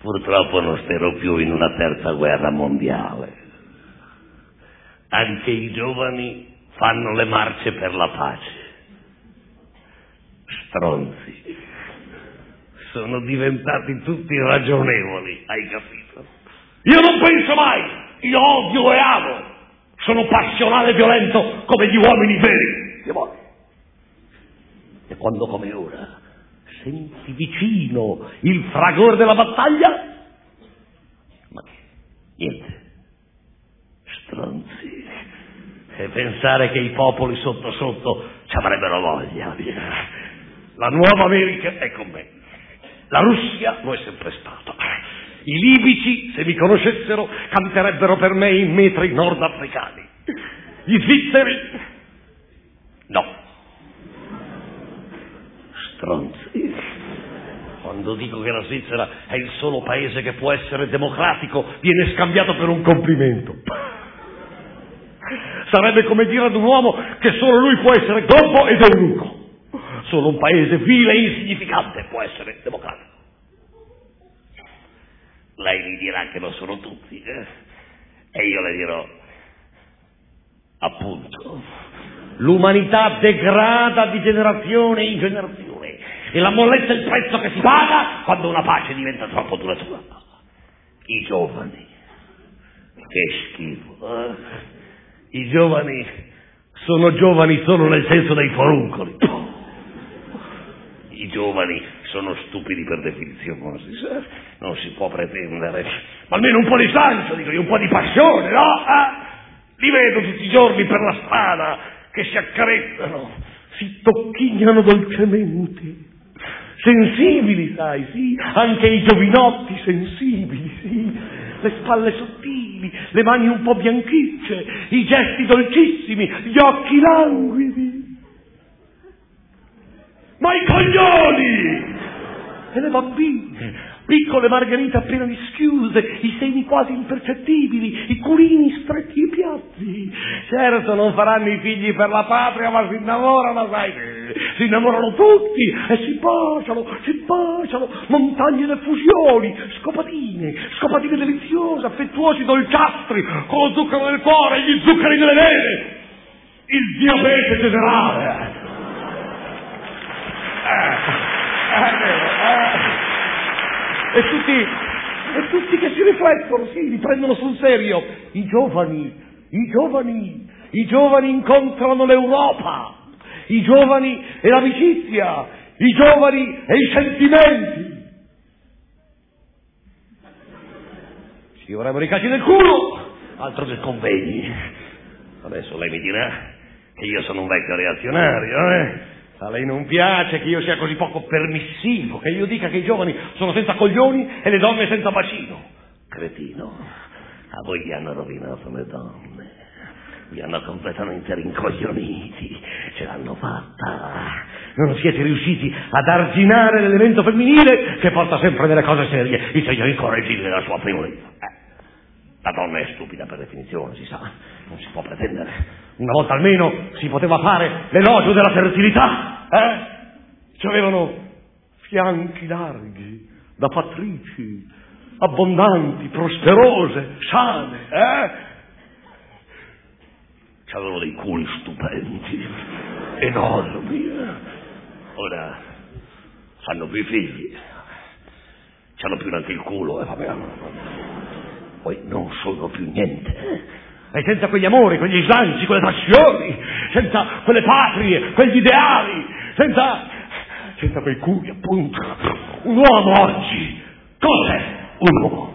Purtroppo non spero più in una terza guerra mondiale. Anche i giovani fanno le marce per la pace. Stronzi. Sono diventati tutti ragionevoli, hai capito? Io non penso mai, io odio e amo. Sono passionale e violento come gli uomini veri. E quando come ora senti vicino il fragore della battaglia, ma che? Niente. Stronzi. E pensare che i popoli sotto sotto ci avrebbero voglia. La nuova America è con me. La Russia lo è sempre stata. I libici, se mi conoscessero, canterebbero per me in metri nordafricani. Gli svizzeri, no. Stronzi. Quando dico che la Svizzera è il solo paese che può essere democratico, viene scambiato per un complimento. Sarebbe come dire ad un uomo che solo lui può essere gobbo ed eunuco. Solo un paese vile e insignificante può essere democratico. Lei mi dirà che lo sono tutti, e io le dirò, appunto, l'umanità degrada di generazione in generazione e la mollezza è il prezzo che si paga quando una pace diventa troppo duratura. I giovani, che schifo, I giovani sono giovani solo nel senso dei foruncoli. I giovani sono stupidi per definizione, non si può pretendere. Ma almeno un po' di slancio, dico io, un po' di passione, no? Li vedo tutti i giorni per la strada che si accarezzano, si tocchignano dolcemente, sensibili, sai, sì, anche i giovinotti sensibili, sì, le spalle sottili, le mani un po' bianchicce, i gesti dolcissimi, gli occhi languidi. Ma i coglioni! E le bambine, piccole margherite appena rischiuse, i seni quasi impercettibili, i culini stretti e piatti. Certo non faranno i figli per la patria, ma si innamorano, sai, si innamorano tutti e si baciano, montagne di fusioni, scopatine deliziose, affettuosi dolciastri, con lo zucchero nel cuore e gli zuccheri nelle vene. Il diabete generale. E tutti che si riflettono, sì, li prendono sul serio. I giovani incontrano l'Europa, i giovani e l'amicizia, i giovani e i sentimenti. Ci vorrebbero i cacci nel culo, altro che convegni. Adesso lei mi dirà che io sono un vecchio reazionario, A lei non piace che io sia così poco permissivo, che io dica che i giovani sono senza coglioni e le donne senza bacino. Cretino, a voi gli hanno rovinato le donne, vi hanno completamente rincoglioniti, ce l'hanno fatta. Non siete riusciti ad arginare l'elemento femminile che porta sempre delle cose serie, il segno incorreggibile della sua premurezza. La donna è stupida per definizione, si sa, non si può pretendere. Una volta almeno si poteva fare l'elogio della fertilità, Ci avevano fianchi larghi, da pattrici, abbondanti, prosperose, sane, Ci avevano dei culi stupendi, enormi, Ora fanno più figli, c'hanno più neanche il culo, vabbè. Poi non sono più niente. E senza quegli amori, quegli slanci, quelle passioni, senza quelle patrie, quegli ideali, senza quei culi, appunto. Un uomo oggi, cos'è un uomo?